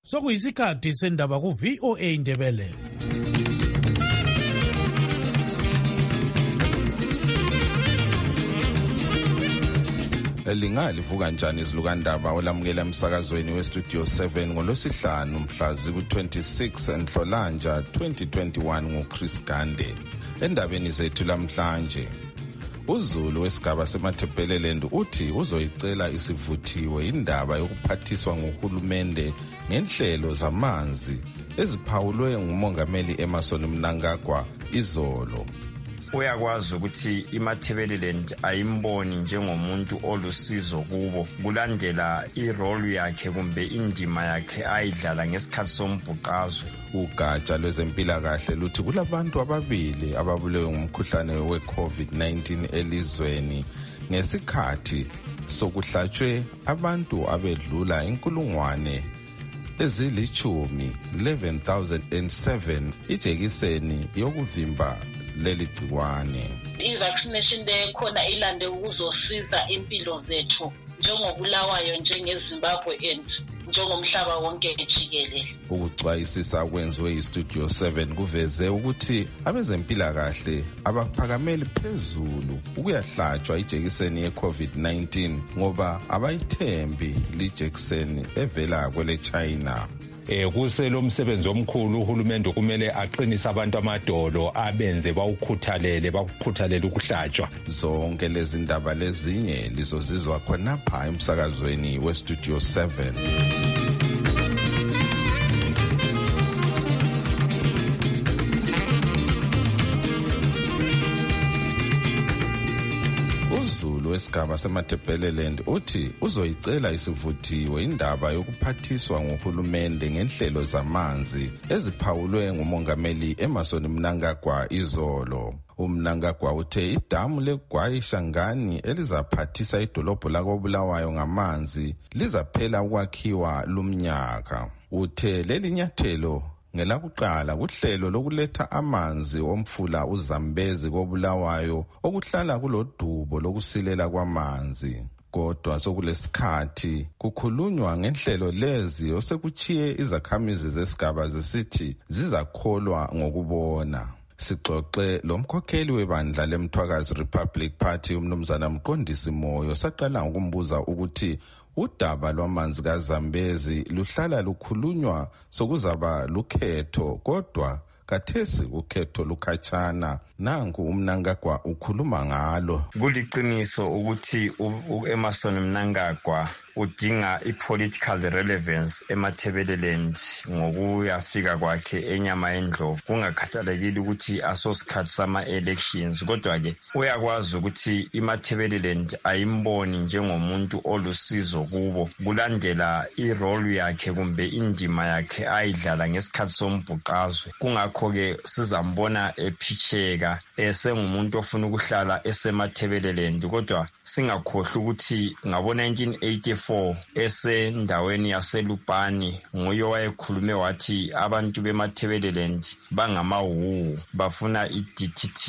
Sokuyisikhathi sendaba ku VOA Indebele. Lingalivuka njani izilukandaba olamukela emsakazweni weStudio 7 ngolosihlanu mhla ziku-26 Nhlolanja 2021 nguChris Gande. Endabeni zethu lamhlanje, uZulu wesigaba seMathebeleland uthi uzoyicela isivuthiwe indaba yokuphathiswa nguhulumende ngenhlelo zamanzi eziphawulwe ngumongameli Emmerson Mnangagwa izolo. Uyakwazi ukuthi iMathebeleland ayimboni njengomuntu olusizo kubo kulandela irole yakhe kumbe indima yakhe ayidlala ngesikhathi sombhuqazwe. Ugatsha lwezempilakahle luthi kulabantu ababili ababulewe ngumkhuhlane we-COVID-19 elizweni ngesikhathi sokuhlatshwe abantu abedlula 11,007 ijekiseni yokuvimba leli gciwane. I-vaccination lekhona ilande ukuzosiza impilo zethu njengobulawayo njengeZimbabwe and njengomhlaba wonke jikelele. Ukucwayisisa kwenziwe iStudio 7 kuveze ukuthi abezempilakahle abaphakameli phezulu ukuyahlatshwa ijekiseni ye-COVID-19 ngoba abayithembi lijekiseni evela kwele China. Kuselo umsebenzi omkhulu uhulumende kumele aqinise abantu amadolo abenze bawukhuthalele ukuhlatshwa. Zonke lezi ndaba lezinye lizozizwa khonapha emsakazweni weStudio 7. Wesigaba seMathebeleland uthi uzoyicela isivuthiwe indaba yokuphathiswa nguhulumende ngenhlelo zamanzi eziphawulwe ngumongameli Emmerson Mnangagwa izolo. UMnangagwa uthe idamu leGwayi Shangani elizaphathisa idolobho lakoBulawayo ngamanzi lizaphela ukwakhiwa lumnyaka. Uthe leli nyathelo ngelakuqala kuhlelo lokuletha amanzi omfula uZambezi koBulawayo okuhlala kulodubo lokusilela kwamanzi. Kodwa sokulesikhathi kukhulunywa ngenhlelo lezi osekuchiye izakhamizi zesigaba zisithi zizakholwa ngokubona. Sixoxe lomkhokheli webandla leMthwakazi Republic Party umnumzana Mqondisi Moyo saqala ukumbuza ukuthi udaba lwamanzi kaZambezi luhlala lukhulunywa sokuzaba lukhetho kodwa kathesi ukhetho lukhatshana. Nanku uMnangagwa ukhuluma ngalo. Kuliqiniso ukuthi uEmmerson Mnangagwa udinga ipolitical relevance eMathebeleland ngokuyafika kwakhe enyama endlovu kungakhathalekile ukuthi asosikhathi sama-elections. Kodwa-ke uyakwazi ukuthi iMathebeleland ayimboni njengomuntu olusizo kubo kulandela irole yakhe kumbe indima yakhe ayidlala ngesikhathi sombhuqazwe. Kungakho-ke sizambona ephitheka esengumuntu ofuna ukuhlala eseMathebeleland. Kodwa singakhohlwa ukuthi ngabo-1984 esendaweni yaseLupani nguye wayekhulume wathi abantu beMathebeleland bangamawu bafuna iDTT.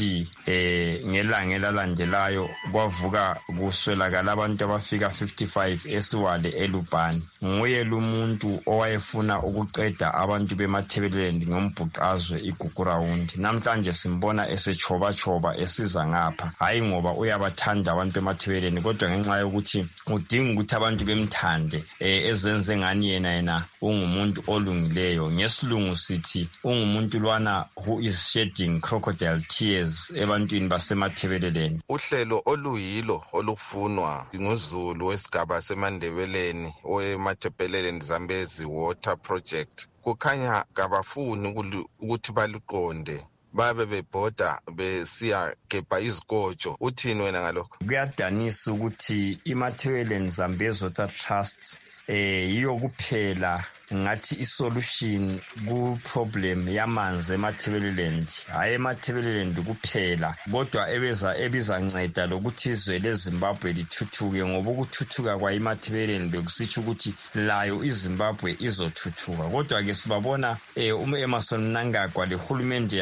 Ngelanga elalandelayo kwavuka kuswelakala abantu abafika 55 esiwale eLupani. Nguye lumuntu owayefuna ukuqeda abantu beMathebeleland ngombhuqazwe igugurawundi. Namhlanje simbona esechoba esiza ngapha, hayi ngoba uyabathanda abantu beMathebeleland kodwa ngenxa yokuthi udinga ukuthi abantu bemthande ezenze ngani yena ungumuntu olungileyo. Ngesilungu sithi ungumuntu lwana who is shedding crocodile tears ebantwini baseMathebeleland. Uhlelo oluyilo olufunwa nguZulu wesigaba seMandebeleni oweMathebeleland Zambezi Water Project kukhanya kabafuni ukuthi baluqonde babe bebhoda besiya gebha izikotsho. Uthini wena ngalokho? Kuyadanisa ukuthi iMathebeleland Zambezi Water Trust yiyo kuphela ngathi isolution ku problem yamanzi eMathebeleland, hayi eMathebeleland kuphela kodwa ebizanceda lokuthi izwe leZimbabwe lithuthuke, ngoba ukuthuthuka kwa iMathebeleland bekusitsho ukuthi layo iZimbabwe izothuthuka. Kodwa ke sibabona Emmerson Mnangagwa lehulumende yakhe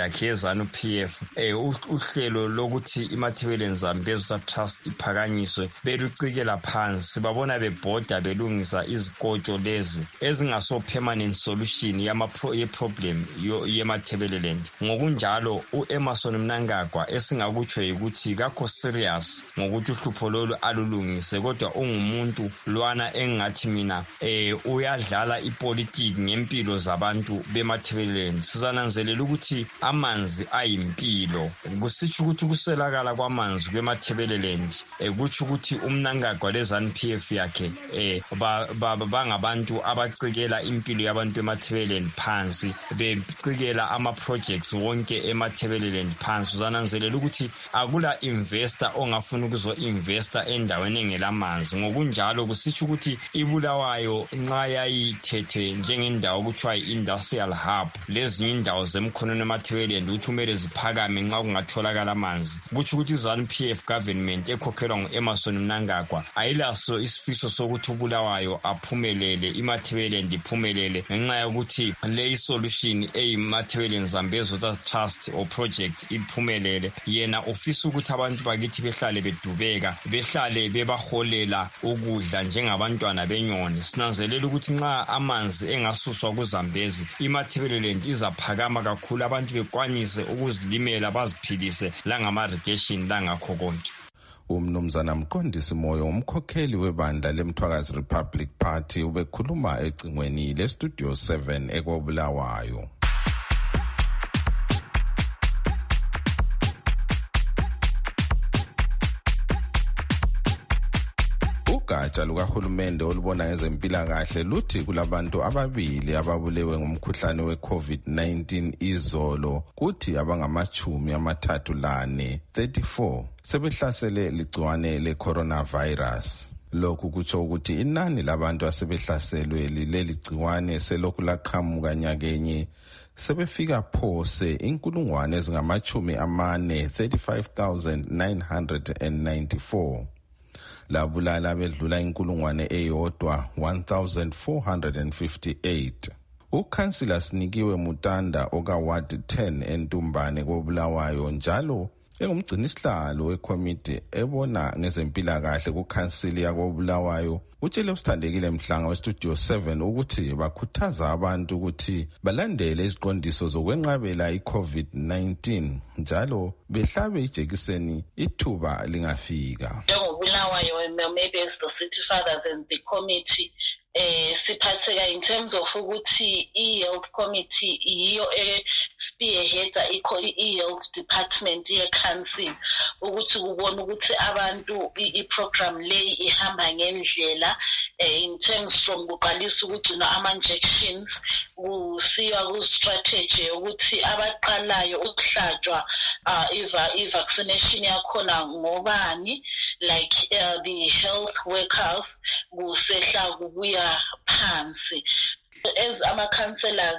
ZANU-PF uhlelo lokuthi iMatabeleland Zambezi Trust iphakanyiswe belucikela phansi. Sibabona bebhoda belungisa izikotsho lezi ezingaso permanent solution ye-problem yeMatabeleland. Ngokunjalo uEmmerson Mnangagwa esingakutsho ukuthi kakho serious ngokuthi uhlupho lolu alulungise, kodwa ungumuntu lwana engathi mina uyadlala ipolitiki ngempilo zabantu beMatabeleland. Sizananzelela ukuthi amanzi ayimpilo. Kusitsho ukuthi kuselakala kwamanzi kweMatabeleland kutsho ukuthi uMnangagwa leZANU-PF yakhe bangabantu abacikela impilo yabantu beMatabeleland phansi, becikela ama-projects wonke eMatabeleland phansi. Uzananzelela ukuthi akula investor ongafuna ukuzo-investor endaweni engelamanzi. Ngokunjalo kusitsho ukuthi iBulawayo nxa yayithethe njengendawo kuthiwa i-industrial hub, lezinye indawo zemkhonweni eMatabeleland ukuthi kumele ziphakame nxa kungatholakala amanzi. Kutsho ukuthi iZANU-PF government ekhokhelwa ngu-Emmerson Mnangagwa ayilaso isifiso sokuthi uBulawayo aphumelele, iMatabeleland iphumelele, ngenxa yokuthi le isolution eyiMatabeleland Zambezi Trust or project iphumelele. Yena ufisa ukuthi abantu bakithi behlale bedubeka, behlale bebaholela ukudla njengabantwana benyoni. Sinanzelela ukuthi nxa amanzi engasuswa kuZambezi, iMatabeleland izaphakama kakhulu, abantu bekwanise ukuzilimela baziphilise langama-irrigation langakho konke. Umnumzana Mqondisi Moyo, umkhokheli webandla leMthwakazi Republic Party, ubekhuluma ecingweni leStudio 7 eKobulawayo. Ugatsha lukahulumende olubona ngezempilakahle luthi kulabantu ababili ababulewe ngumkhuhlane we-COVID-19 izolo, kuthi abangama-34 sebehlasele ligciwane le-coronavirus. Lokhu kutsho ukuthi inani labantu asebehlaselwe leli gciwane selokhu laqhamuka nyakenye sebefika phose 35,994. Labulala bedlula 1458. Ukhansila Sinikiwe Mutanda oka Ward 10 eNtumbane koBulawayo njalo engumgcinisihlalo wekomiti ebona ngezempilakahle kukhansili yakoBulawayo utshele usithandekile Mhlanga weStudio 7 ukuthi bakhuthaza abantu ukuthi balandele iziqondiso zokwenqabela iCovid-19 njalo behlabe ijekiseni ithuba lingafika. NjengoBulawayo, maybe as the city fathers and the committee siphatheka in terms of ukuthi i-health committee yiyo spearheads i-health department ye-council ukuthi kubona ukuthi abantu i-program leyi ihamba ngendlela in terms from kuqalisa ukugcina ama-injections kusiwa ku-strategy ukuthi abaqalayo ukuhlatshwa i-vaccination yakhona ngobani, like the health workers kusehla kubuya phansi. As ama-councillors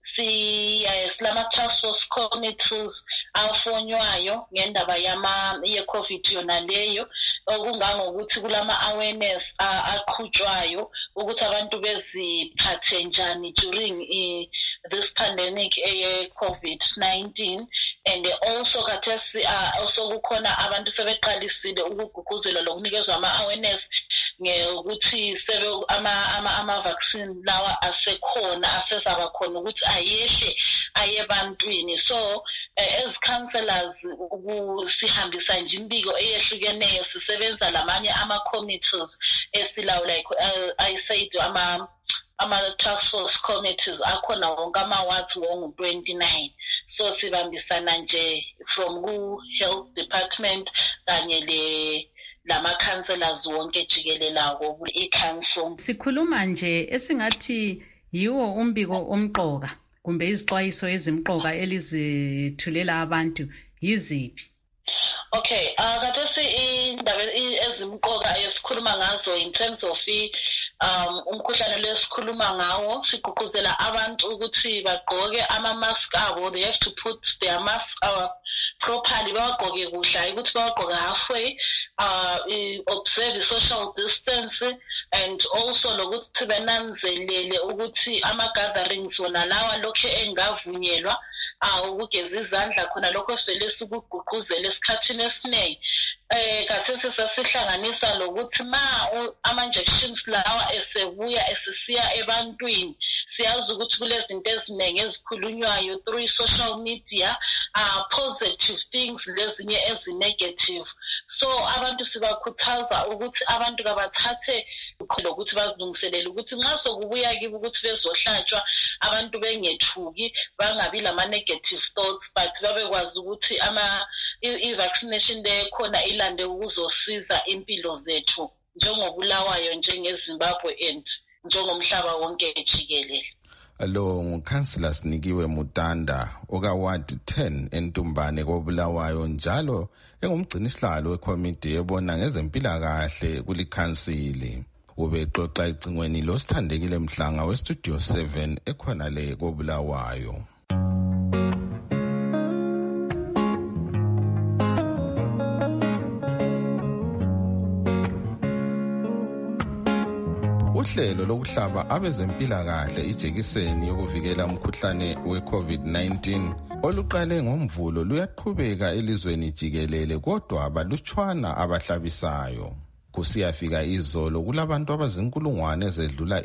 silama-task force committees afonywayo ngendaba ye-COVID yona leyo, okungangokuthi kulama-awareness aqhutshwayo ukuthi abantu beziphathe njani during this pandemic ye-COVID-19. And also khathesi also kukhona abantu sebeqalisile ukugqugquzela lokunikezwa ama-awareness ngokuthi ama-vaccine lawa asekhona, asezaba khona ukuthi ayehle ayebantwini. So as councillors sihambisa nje imbiko eyehlukeneyo, sisebenza lamanye ama-committees esilawo, like I said, ama-task force committees akhona wonke ama-wards wongu-29. So sibambisana nje from ku-health department kanye lama-councillors wonke jikelelako i-council. Sikhuluma nje esingathi yiwo umbiko omqoka kumbe izixwayiso ezimqoka elizithulela abantu yiziphi? Okay, khathesi indaba ezimqoka esikhuluma ngazo in terms of umkhuhlane lesikhuluma ngawo, sigqugquzela abantu ukuthi bagqoke ama-mask abo. They have to put their mask properly, bawagqoke kuhle, ukuthi bawagqoke halfway, observe social distance, and also lokuthi benanzelele ukuthi ama-gatherings wona lawa lokhu engavunyelwa ukugeza izandla khona lokho esivele sikugqugquzela esikhathini esiningi. Kathesi sasihlanganisa lokuthi ama-injections lawa esebuya esisiya ebantwini, siyazi ukuthi kulezinto eziningi ezikhulunywayo through social media, positive things lezinye ezi-negative. So abantu sibakhuthaza ukuthi abantu kabathathe lokuthi bazilungiselele ukuthi nxa sokubuya kibo ukuthi bezohlatshwa abantu bengethuki, bangabi lama-negative thoughts, but babekwazi ukuthi i-vaccination lekhona ilande ukuzosiza impilo zethu njengobulawayo njengeZimbabwe and njengomhlaba wonke jikelele. Lo ngukhansila Sinikiwe Mutanda oka-Ward 10 eNtumbane koBulawayo, njalo engumgcinisihlalo wekomiti ebona ngezempilakahle kulikhansili. Ubexoxa ecingweni loSithandekile Mhlanga weStudio 7 ekhona le koBulawayo. Uhlelo lokuhlaba abezempilakahle ijekiseni yokuvikela umkhuhlane we-COVID-19 oluqale ngoMvulo luyaqhubeka elizweni jikelele, kodwa abalutshwana abahlabisayo. Kusiyafika izolo kulabantu abazinkulungwane ezedlula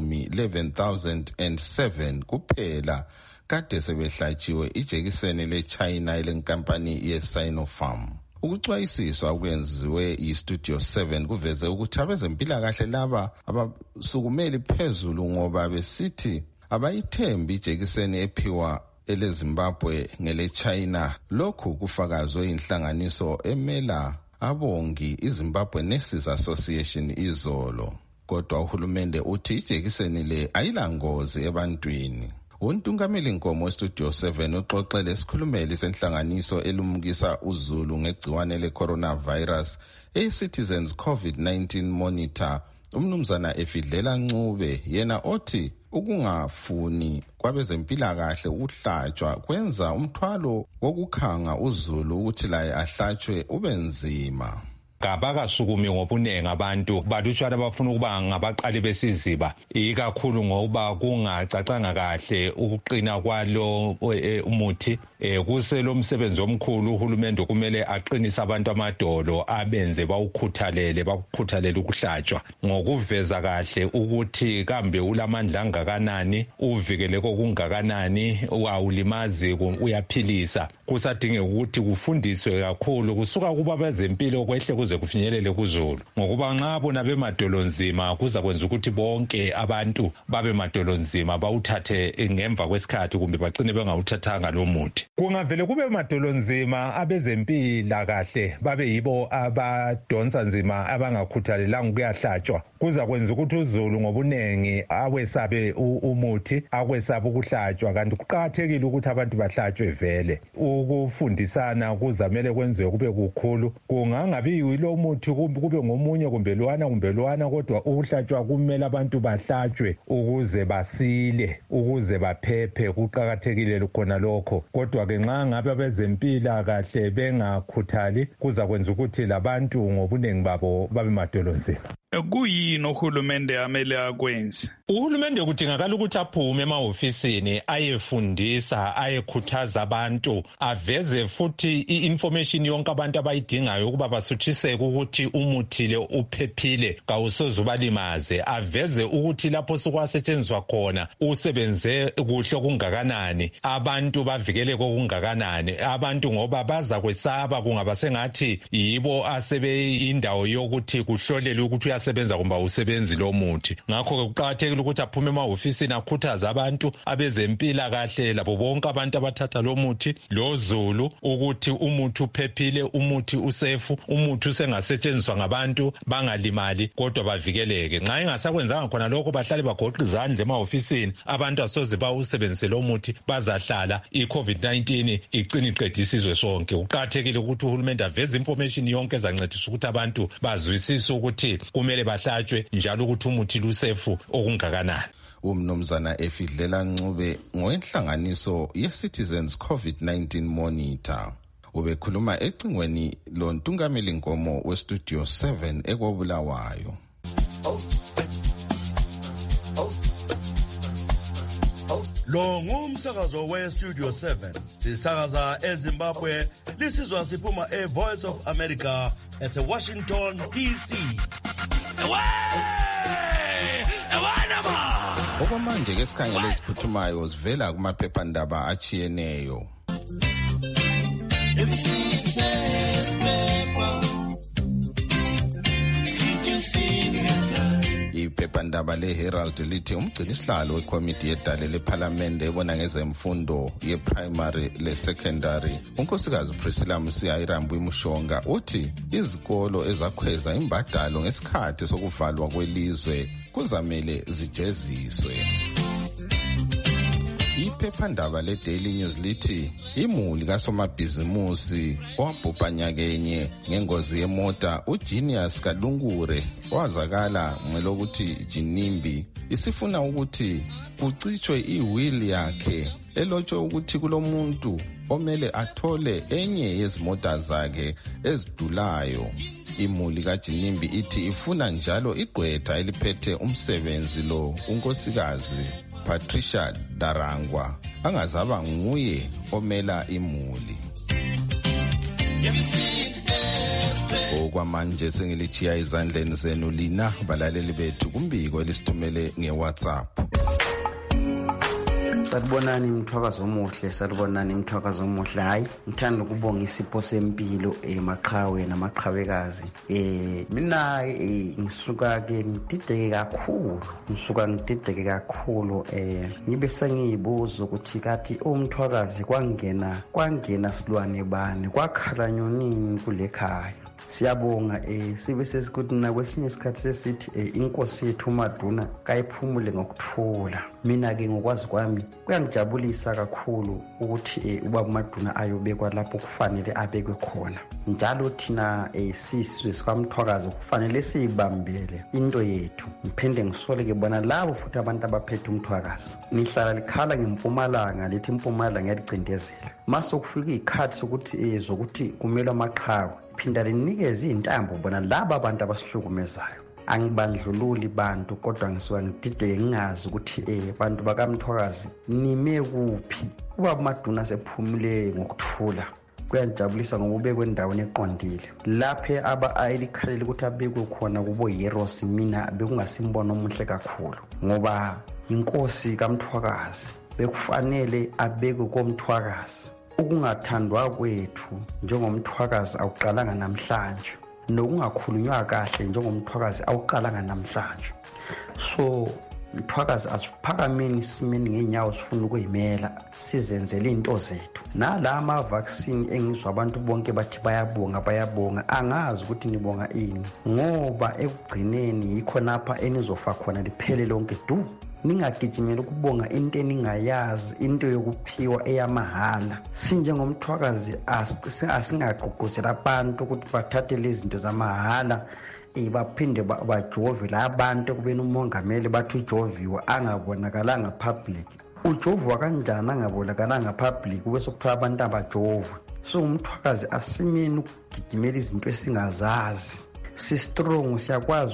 11,007 kuphela kade sebehlatshiwe ijekiseni leChina elenkampani yeSinopharm. Ukucwayisiswa okwenziwe iStudio 7 kuveze ukuthi abezempilakahle laba abasukumeli phezulu ngoba besithi abayithembi ijekiseni ephiwa eleZimbabwe ngeleChina. Lokhu kufakazwe inhlanganiso emela abongi iZimbabwe Nurses Association izolo. Kodwa uhulumende uthi ijekiseni le ayilangozi ebantwini. Untungameli Nkomo weStudio 7 uxoxele isikhulumeli senhlanganiso elumukisa uZulu ngegciwane le-coronavirus e-Citizens COVID-19 Monitor, umnumzana Efidlela Ncube, yena othi ukungafuni kwabezempilakahle ukuhlatshwa kwenza umthwalo wokukhanga uZulu ukuthi laye ahlatshwe ubenzima. Kabakasukumi ngobunengi abantu balutshwana abafuna ukuba ngabaqali besiziba, ikakhulu ngoba kungacacanga kahle ukuqina kwalo umuthi. Kuselo umsebenzi omkhulu uhulumende kumele aqinise abantu amadolo abenze bawukhuthalele ukuhlatshwa ngokuveza kahle ukuthi kambe ulamandla angakanani, uvikele kokungakanani, awulimazi, uyaphilisa. Kusadingeka ukuthi kufundiswe kakhulu kusuka kuba bezempilo kwehle kuze kufinyelele kuZulu, ngokuba nxa bona bemadolo nzima kuza kwenza ukuthi bonke abantu babe madolo nzima bawuthathe ngemva kwesikhathi kumbe bagcine bengawuthathanga lo muthi. Kungavele kube madolo nzima abezempilakahle babe yibo abadonsa nzima abangakhuthalelanga ukuyahlatshwa, kuza kwenza ukuthi uZulu ngobunengi awesabe umuthi, akwesabe ukuhlatshwa. Kanti kuqakathekile ukuthi abantu bahlatshwe vele. Ukufundisana kuzamele kwenziwe kube kukhulu, kungangabi yilo muthi kube ngomunye kumbe lwana, kodwa ukuhlatshwa kumele abantu bahlatshwe ukuze basile, ukuze baphephe. Kuqakathekile khona lokho, kodwa-ke nxa ngabe abezempilakahle bengakhuthali kuza kwenza ukuthi labantu ngobunengi babo babe madolo nzima. Kuyini uhulumende amele akwenze? Uhulumende kudingakala ukuthi aphume emahofisini ayefundisa, ayekhuthaza abantu, aveze futhi i-information yonke abantu abayidingayo ukuba basuthiseke ukuthi umuthi le uphephile kawusoze ubalimaze. Aveze ukuthi lapho sokwasetshenziswa khona usebenze kuhle okungakanani, abantu bavikele kokungakanani. Abantu ngoba baza kwesaba kungaba sengathi yibo asebeyindawo yokuthi kuhlolele ukuthi uyasebenza kumbe usebenzi lo muthi. Ngakho-ke kuqakathekile ukuthi aphume emahofisini akhuthaze abantu abezempilakahle labo bonke abantu abathatha lo muthi loZulu ukuthi umuthi uphephile, umuthi usefu, umuthi usengasetshenziswa ngabantu bangalimali kodwa bavikeleke. Nxa engasakwenzanga khona lokho bahlale bagoqa izandla emahofisini, abantu asoze bawusebenzise lo muthi, bazahlala i-COVID-19 igcina iqeda isizwe sonke. Kuqakathekile ukuthi uhulumende aveze information yonke ezancedisa ukuthi abantu bazwisise ukuthi kumele bahlatshwe njalo ukuthi umuthi lusefu okungakanani. Umnumzana Efidlela Ncube ngowenhlanganiso ye-Citizens COVID-19 Monitor ubekhuluma ecingweni lontungameli Nkomo weStudio 7 ekoBulawayo. Lo ngumsakazo we-Studio 7 sisakaza eZimbabwe lisizwa siphuma e-Voice of America ese-Washington DC. Okwamanje ke sikhangele eziphuthumayo zivela kumaphephandaba achiyeneyo. Iphephandaba le-Herald lithi umgcini sihlalo wekomiti yedale lephalamende ebona ngezemfundo ye-primary le-secondary unkosikazi Priscilla Musiya-Irambu Mushonga uthi izikolo ezakhweza imbadalo ngesikhathi sokuvalwa kwelizwe kuzamele zijeziswe. Iphephandaba le-Daily News lithi imuli kasomabhizimusi owabhubha nyakenye ngengozi yemota uGenius Kalungure wazakala ngelokuthi Jinimbi isifuna ukuthi kucitshwe iwheel yakhe elotshwe ukuthi kulomuntu omele athole enye yezimota zakhe ezidulayo. Imuli kaJinimbi ithi ifuna njalo igqwetha eliphethe umsebenzi lo unkosikazi Patricia Darangwa angazaba nguye omela imuli. Okwamanje sengilichiya izandleni zenu lina balaleli bethu kumbiko elisithumele ngeWhatsApp. Sanibonani Mthwakazi omuhle, sanibonani Mthwakazi omuhle. Hayi ngithanda ukubonga isipho sempilo emaqhawe namaqhawekazi. Mina ngisuka ke ngidideke kakhulu. Ngibe sengiyibuza ukuthi kathi uMthwakazi kwangena silwane bani kwakhala nyonini kulekhaya. Siyabonga sibe sesikuthi na kwesinye isikhathi sesithi inkosi yethu uMaduna kayiphumule ngokuthula. Mina ke ngokwazi kwami kuyangijabulisa kakhulu ukuthi ubaba uMaduna ayobekwa lapho kufanele abekwe khona. Njalo thina sisizwe sikaMthwakazi kufanele siyibambele into yethu. Ngiphinde ngisole ke bona labo futhi abantu abaphethe uMthwakazi. Nihlala likhala ngeMpumalanga lithi iMpumalanga yalicindezela. Mase kufika ikhathi sokuthi zokuthi kumele amaqhawe phinda linikeze izintambo bona laba abantu abasihlukumezayo. Angibandlululi bantu kodwa ngisuka ngidideke ngingazi ukuthi bantu bakaMthwakazi nime kuphi. Ubaba uMaduna sephumule ngokuthula. Kuyajabulisa ngokubekwe endaweni eqondile. Laphe ayilikhalele ukuthi abekwe khona kubo heroes mina bekungasimbono omuhle kakhulu ngoba inkosi kaMthwakazi bekufanele abekwe koMthwakazi. Ukungathandwa kwethu njengomthwakazi awuqalanga namhlanje nokungakhulunywa kahle njengomthwakazi awuqalanga namhlanje. So Mthwakazi asiphakameni simeni ngenyawo sifuna ukuyimela sizenzele into zethu. Nala ama vaccine engizwa abantu bonke bathi bayabonga angazi ukuthi nibonga ini ngoba ekugcineni yikho napha enizofa khona liphele lonke du. Ningagijimela ukubonga into eningayazi, into yokuphiwa eyamahala. Sinjengomthwakazi asingagqugquzela abantu ukuthi bathathe lezi zinto zamahala baphinde bajove labantu kubena umongameli bathi ujoviwa angabonakalanga public. Ujoviwa kanjani angabonakalanga public kube sokuthiwa abantu abajove? So umthwakazi asimeni ukugijimela izinto esingazazi. Sistrong siyakwazi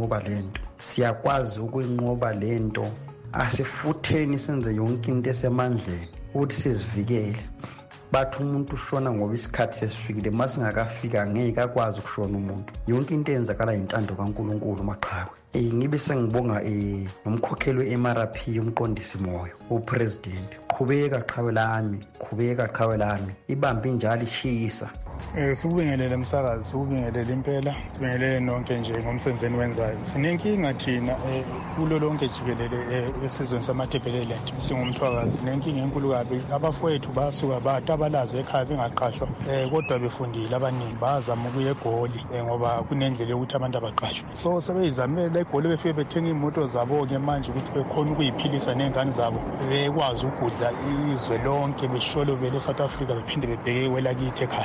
ukuyinqoba lento. Asifutheni senze yonke into esemandleni ukuthi sizivikele. Bathi umuntu ushona ngoba isikhathi sesifikile masingakafika ngeke akwazi ukushona umuntu. Yonke into eyenzakala intando kaNkuluNkulu maqhawe. Ngibe sengibonga nomkhokheli we-MRP umqondisi moyo upresident. Qhubeka qhawe lami ibambe njalo ishisa. Sikubingelele msakazi, sikubingelele impela, sibingelele nonke nje ngomsenzeni wenzayo. Sinenkinga thina kulo lonke jikelele esizweni samaThebeleland singumthwakazi. Sinenkinga enkulu kabi. Abafowethu basuka batabalaze ekhaya bengaqashwa kodwa befundile abaningi bazama ukuya eGoli ngoba kunendlela yokuthi abantu abaqashwe. So sebeyizamela eGoli befike bethenga imoto zabo ke manje ukuthi bekhona ukuyiphilisa nezingane zabo bekwazi ukudla izwe lonke besholo bele South Africa bephinde bebheke welakithi ekhaya. Kodwa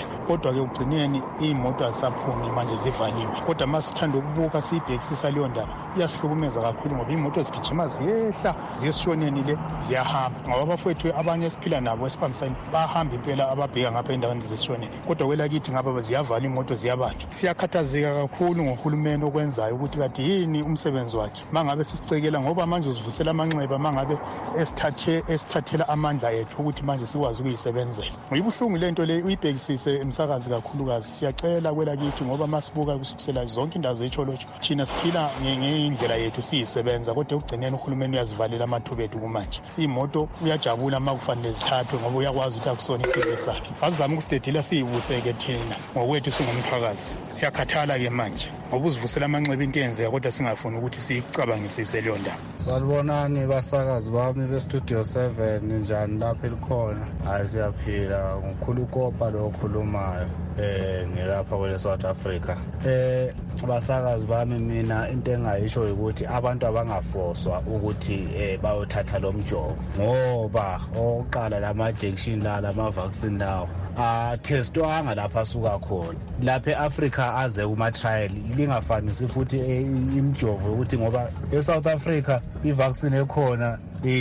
kodwa-ke ugcineni iy'moto azisaphumi manje zivaliwe. Kodwa masithanda ukubuka siyibhekisisa leyo ndaba iyasihlukumeza kakhulu ngoba iy'moto zigijima ziyehla ziyesishoneni le ziyahamba. Ngoba abafowethu abanye esiphila nabo esibambisane bahamba impela ababheka ngapha endaweni zesishoneni, kodwa kwelakithi ngapha ziyavala iy'moto ziyabanjwa. Siyakhathazeka kakhulu ngohulumeni okwenzayo ukuthi kade yini umsebenzi wakhe mangabe sisicekela ngoba manje uzivusela amanxeba mangabe esithathela amandla ethu ukuthi manje sikwazi ukuyisebenzela. Uyibuhlungu lento le uyibhekisise emsakazi kakhulukazi. Siyacela kwelakithi ngoba masibuka kusukisela zonke indawo zecholotsho thina siphila ngendlela yethu siyisebenza, kodwa ugcineni uhulumeni uyazivalela amathuba ethu kumanje. Iy'moto uyajabula uma kufanele zithathwe ngoba uyakwazi ukuthi akusona isizwe sakhe. Azizame ukusidedela siyibuseke thina ngokwethu singumthwakazi. Siyakhathala-ke manje ngoba uzivusela amanxeba into eyenzeka kodwa singafuni ukuthi siyicabangisise leyo ndaba. Salibonani basakazi bami bestudio 7 njani lapha elikhona. Hayi siyaphila ngukhulukopa lo okhulumayo ngilapha kwele South Africa. Basakazi bami mina into engayisho ukuthi abantu abangafoswa ukuthi bayothatha lo mjovo ngoba oqala lama-injection lama-vaccine lawo testwanga lapha asuka khona lapha eAfrica aze kuma-trial lingafanisi futhi imjovo ukuthi ngoba eSouth Africa i-vaccine ekhona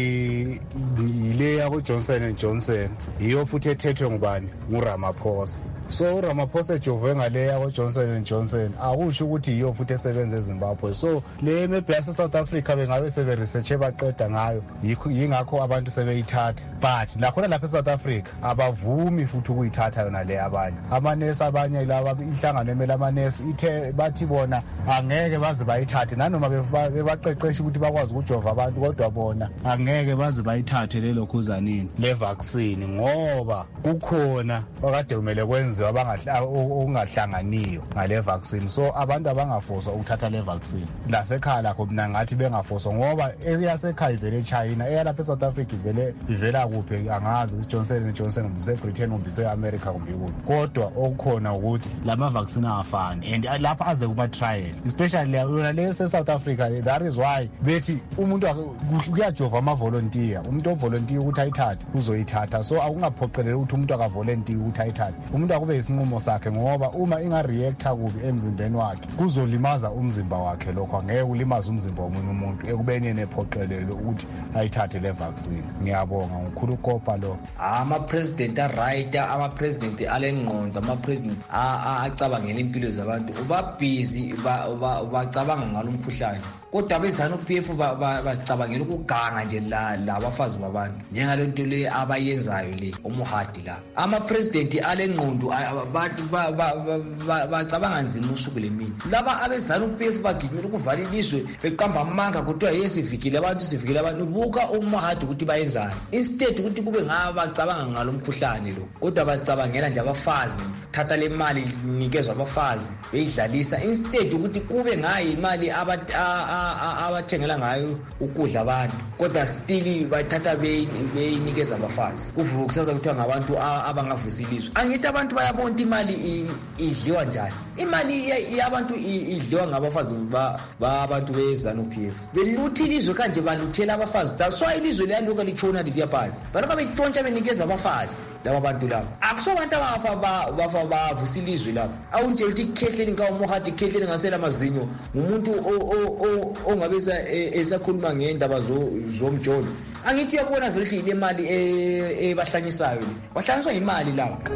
ile yako Johnson & Johnson iyo futhi ethethwe ngubani nguRamaphosa. So uRamaphosa ejove ngale yako Johnson & Johnson akusho ukuthi iyo futhi esebenza eZimbabwe. So le maybe yase South Africa bengabe sebe research baqeda ngayo yingakho abantu sebeyithatha, but nakhona lapha eSouth Africa abavumi futhi ukuyithatha yona le abanye amanesi abanye laba inhlangano emela amanesi ithe bathi bona angeke baze bayithathe nanoma bebaqeqesha ukuthi bakwazi ukujova abantu, kodwa bona angeke baze bayithathe lelo khuzanini le vaccine ngoba kukhona okade kumele kwenziwe okungahlanganiyo ngale vaccine. So abantu abangafoswa ukuthatha le vaccine lasekhaya lakho mina ngathi bengafoswa ngoba eyasekhaya ivele eChina, eyalapha eSouth Africa ivela kuphi angazi. Johnson & Johnson ngibise Britain ngibise America kumbe kuphi, kodwa okukhona ukuthi lama vaccine afani and lapha aze kuma trial especially yona le South Africa. That is why bethi umuntu kuyajova ama-volunteer, umuntu ovolunteer ukuthi ayithathe uzoyithatha. So akungaphoqeleli ukuthi umuntu akavolunteer ukuthi ayithathe, umuntu akube isinqumo sakhe ngoba uma inga-reacta kubi emzimbeni wakhe kuzolimaza umzimba wakhe. Lokho angeke ulimaze umzimba womunye umuntu ekubeni nephoqelele ukuthi ayithathe le vaccine. Ngiyabonga ngukhulukopa lo. Ama-president a-right, ama-president alengqondo, ama-president acabangela impilo zabantu ubabhizi bacabanga ngalo mkhuhlane, kodwa beZANU-PF basicabangela ukuganga nje labafazi babantu njengale nto le abayenzayo le umuhadi la. Ama-president alengqondo bacabanga nzima usuku lemini. Laba abeZANU-PF bagijimela ukuvala ilizwe beqamba amanga kuthiwa yesivikile abantu. Buka umuhadi ukuthi bayenzani instead ukuthi kube ngaba bacabanga ngalo mkhuhlane lo, kodwa basicabangela nje abafazi. Thatha le mali nikezwe abafazi beyidlalisa instead ukuthi kube ngayo imali abathengela ngayo ukudla abantu, kodwa still bathatha beyinikeza abafazi. Kuvuka kusaza kuthiwa ngabantu abangavusa ilizwe. Angithi abantu bayabona imali idliwa njani. Imali yabantu idliwa ngabafazi babantu beZANU-PF. Beluthi ilizwe kanje baluthela abafazi. That's why ilizwe liyaluka litshona lisiya phansi. Balokho betshontsha benikeza abafazi laba bantu laba. Akusobantu abafa bavusa ilizwe laba. Awunje uthi ikhehleni kaumuhadi ikhehleni ngasela amazinyo ngumuntu ongabe esakhuluma ngendaba zomjolo. Angithi uyabona vele ile mali ebahlanyisayo le bahlanyiswa imali lapho.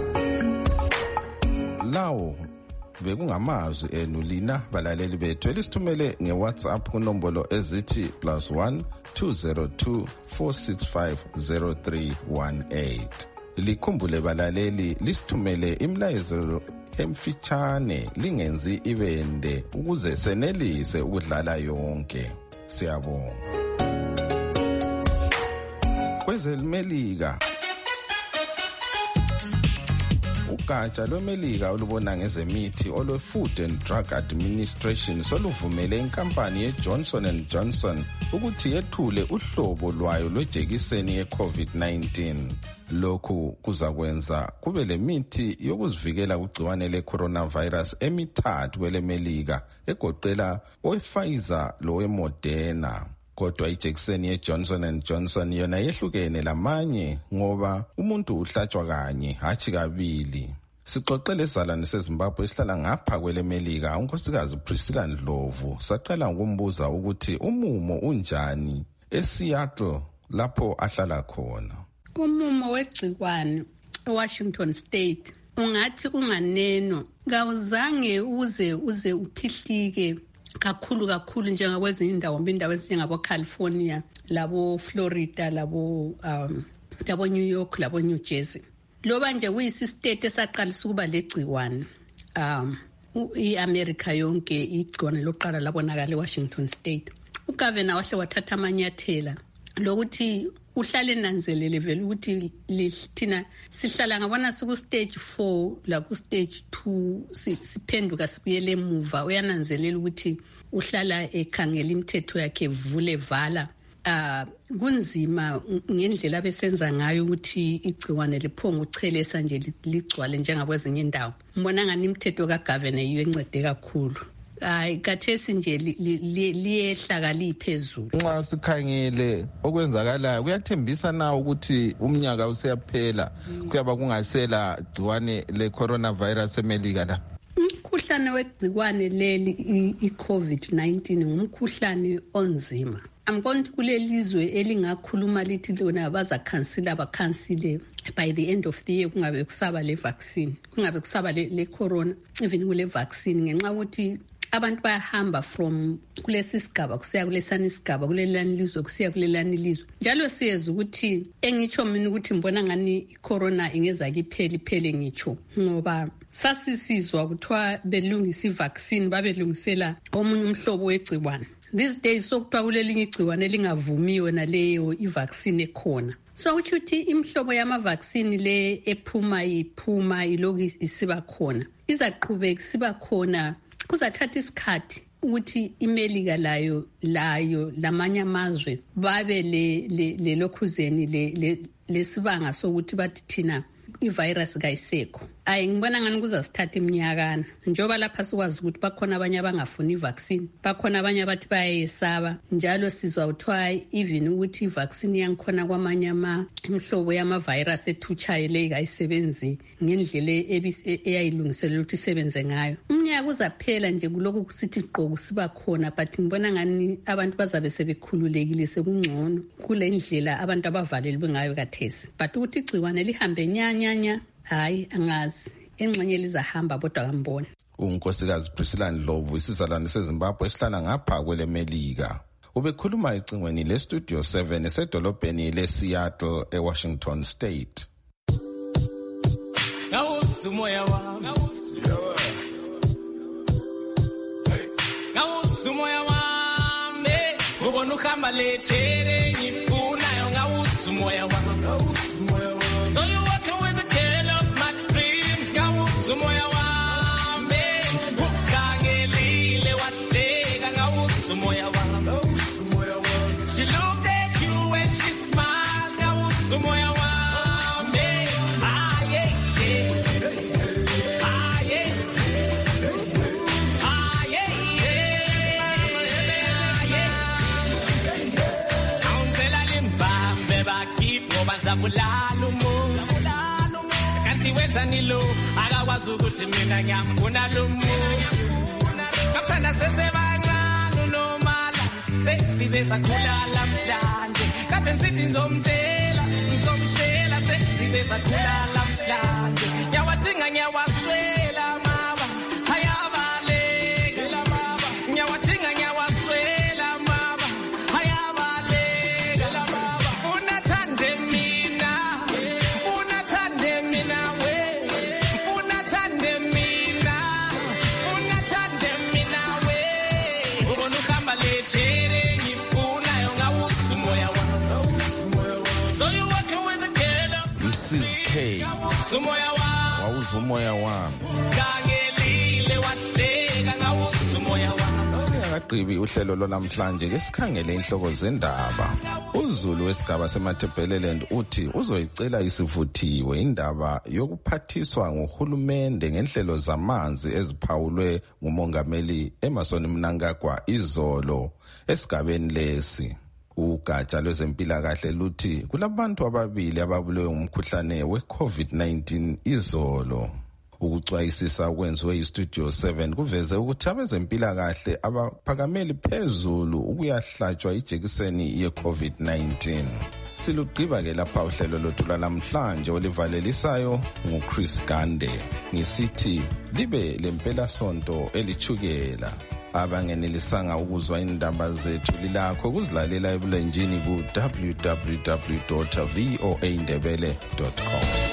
Lawo bekungamazwi enu lina balaleli bethu elisithumele ngeWhatsApp kunombolo ezithi +1 202 465 0318. Likhumbule balaleli lisithumele imlayezo emfitshane lingenzi ibende ukuze senelise ukudlala yonke. Siyabonga. KwezeMelika ugatsha lweMelika olubona ngezemithi olwe-Food and Drug Administration soluvumele inkampani ye-Johnson & Johnson ukuthi yethule uhlobo lwayo lwejekiseni ye-COVID-19. Lokhu kuzakwenza kube lemithi yokuzivikela kugciwane le-coronavirus emithathu kweleMelika egoqela owe-Pfizer lowe-Moderna. Kodwa ijekiseni ye-Johnson & Johnson yona yehlukene lamanye ngoba umuntu uhlatshwa kanye hatshi kabili. Sixoxele izalwane seZimbabwe esihlala ngapha kwelemelika unkosikazi Priscilla Ndlovu saqala ngokumbuza ukuthi umumo unjani eSeattle lapho ahlala khona. Umumo wegcikwane eWashington State ungathi unganeno kawuzange uze uphihlike kakhulu njengakwezinye indawo ezinjengabo California labo Florida labo New York labo New Jersey. Loba nje kuyisi state esaqalisa ukuba legciwane iAmerica yonke igciwane loqala labonakala eWashington State. Ugovernor wahle wathatha amanyathela lokuthi uhlale nanzelele vele ukuthi thina sihlala ngabona siku stage 4 la ku stage 2 siphenduka sibuyele emuva. Uyananzelela ukuthi uhlala ekhangela imithetho yakhe vule vala. Kunzima ngendlela abesenza ngayo ukuthi igciwane liphonga uchelesa nje ligcwale njengakwezinye indawo. Mbona ngani imithetho kagovernor yiyo encede kakhulu. Kathesi nje liyehlaka liphezulu. Nxa sikhangele okwenzakalayo kuyathembisa na ukuthi umnyaka useyaphela kuyaba kungasela gciwane le coronavirus emelika la. Umkhuhlane wegciwane leli iCovid-19 ngumkhuhlane onzima. Angibona ukuthi kulelizwe elingakhuluma lithi lona bakhansile by the end of the year kungabe kusaba le vaccine, kungabe kusaba le corona even kule vaccine ngenxa ukuthi abantu bayahamba from kulesi sigaba kusiya kulesani isigaba kulelani lizwe kusiya kulelani lizwe. Njalo siyeza ukuthi engitsho mina ukuthi mbona ngani icorona ingeza kiphele ngitsho ngoba sasisizwa kuthiwa belungisa ivaccine babelungisela omunye umhlobo wegciwane. These days sokuthiwa kulelinye igciwane lingavumiwe naleyo ivaccine ekhona. So ukuthi imhlobo yama vaccine le iphuma iloku isiba khona izaqhubeka siba khona. Kuzathatha isikhathi ukuthi imelika layo lamanye amazwe babe le lokhuzeni lesibanga sokuthi bathi thina ivirus kayisekho. Ngibona ngani kuzasithatha iminyakana njoba lapha sikwazi ukuthi bakhona abanye abangafuni ivaccine, bakhona abanye abathi bayayesaba. Njalo sizwa uthiwa even ukuthi ivaccine yangikhona kwamanye imhlobo yama virus ethuchayo le kayisebenzi ngendlela eyayilungiselela ukuthi isebenze ngayo. Umnyaka uzaphela nje kuloko kusithi qoku siba khona, but ngibona ngani abantu bazabe sebekhululekile sekungcono kule ndlela abantu abavalelwe ngayo kathesi. But ukuthi igciwane lihambe nyanya hayi angazi engxenye lizahamba bodwa kambona. Unkosikazi Priscilla Ndlovu isizalwane seZimbabwe esihlala ngapha kwelemelika ubekhuluma ecingweni leStudio 7 esedolobheni leSeattle eWashington State. Ngawusumoya wami ngawusumoya wami ubona uhamba lechere ngifunayo ngawusumoya wami. So you walking with the girl of my dreams, ngawusumoya wami ukhangelile wahleka ngawusumoya wami. She looked at you and she smiled, ngawusumoya wami. Kanti wenzani lo akakwazi ukuthi mina ngiyamfuna lo muntu kathanda sesebancane unomala sesize sakhula lamhlanje kade nsithi ngizomshela sesize sakhula lamhlanje ngiyawadinga ngiyawaswela mama hayabaleka mama ngiyawadinga ngiyawaswela mama hayabaleka mama unathande Mrs. K wawuzumoya wami kangelile wahleka ngawuzumoya wami. Singakagqibi uhlelo lwanamhlanje ke sikhangele inhloko zendaba. uZulu wesigaba seMatabeleland uthi uzoyicela isivuthiwe indaba yokuphathiswa ngohulumende ngenhlelo zamanzi eziphawulwe ngumongameli Emmerson Mnangagwa izolo esigabeni lesi. Ugatsha lwezempilakahle luthi kulabantu ababili ababulewe ngumkhuhlane weCovid-19 izolo. Ukucwayisisa okwenziwe yiStudio 7 kuveze ukuthi abezempilakahle abaphakameli phezulu ukuyahlatshwa ijekiseni ye-COVID-19. Silugqiba ke lapha uhlelo lothu lwalamhlanje olivalelisayo nguChris Gande. Ngisithi libe lempela sonto elichukela. Abangenelisanga ukuzwa indaba zethu lilakho ukuzilalela ebulenjini ku www.voaindebele.com.